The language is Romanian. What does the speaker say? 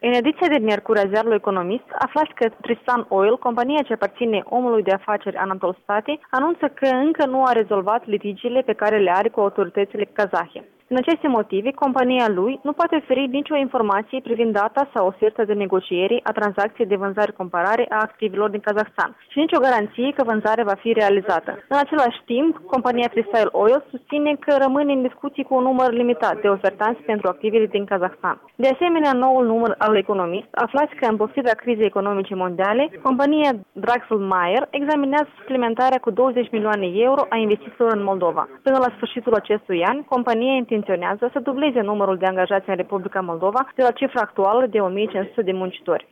În ediția de miercuri a ziarului Economist, aflați că Tristan Oil, compania ce aparține omului de afaceri Anatol Stati, anunță că încă nu a rezolvat litigiile pe care le are cu autoritățile kazahe. Din aceste motive, compania lui nu poate oferi nicio informație privind data sau oferta de negociere a tranzacției de vânzare-comparare a activelor din Kazahstan și nicio garanție că vânzarea va fi realizată. În același timp, compania Tristan Oil susține că rămâne în discuții cu un număr limitat de ofertanți pentru activele din Kazahstan. De asemenea, noul număr al Economist aflați că în pofida crizei economice mondiale, compania Draxl-Meyer examinează suplimentarea cu 20 milioane euro a investițiilor în Moldova. Până la sfârșitul acestui an, compania intenționează să dubleze numărul de angajați în Republica Moldova de la cifra actuală de 1500 de muncitori.